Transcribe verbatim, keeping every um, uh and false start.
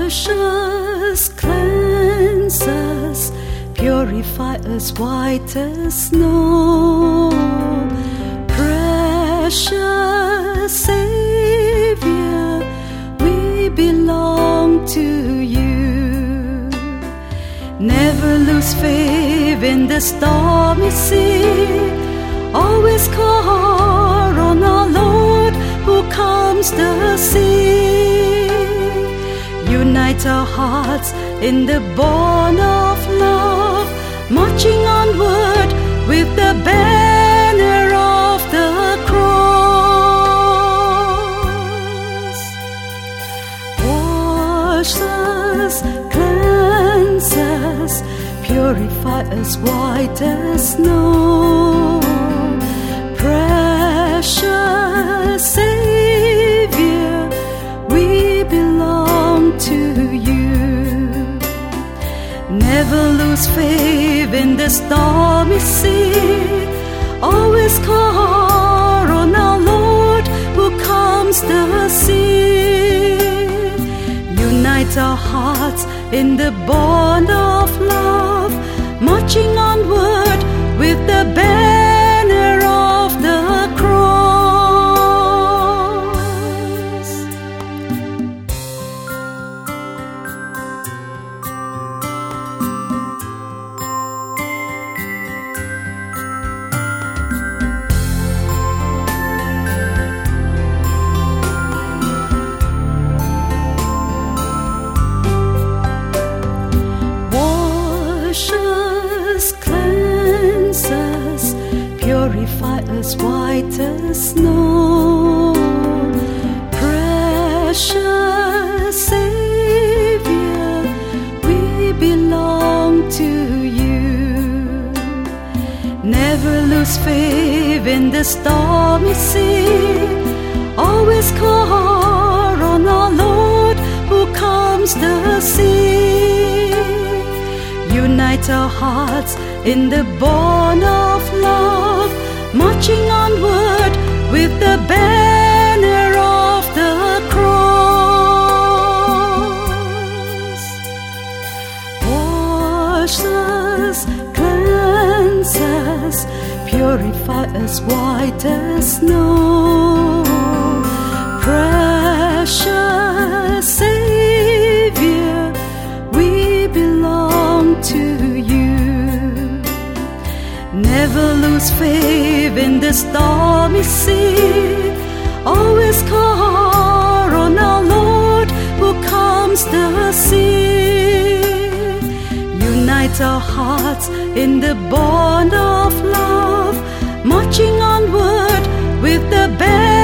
Wash us, cleanse us, purify us white as snow. Precious Savior, we belong to you. Never lose faith in the stormy sea. Always call on our Lord who calms the sea. Unite our hearts in the bond of love, marching onward with the banner of the cross. Wash us, cleanse us, purify us white as snow. Precious Savior, we belong to you. Never lose faith in the stormy sea. Always call on our Lord who calms the sea. Unite our hearts in the bond of love, marching onward with the banner of the cross. Wash us, cleanse us, purify us white as snow. Precious Savior, we belong to you. Never lose faith in the stormy sea. Always call on our Lord who calms the sea. Unite our hearts in the bond of love, marching onward with the banner of the cross. Wash us, cleanse us, purify us white as snow. Precious Savior, we belong to you. Never lose faith in the stormy sea. Always call on our Lord who calms the sea. Unite our hearts in the bond of love, marching onward with the banner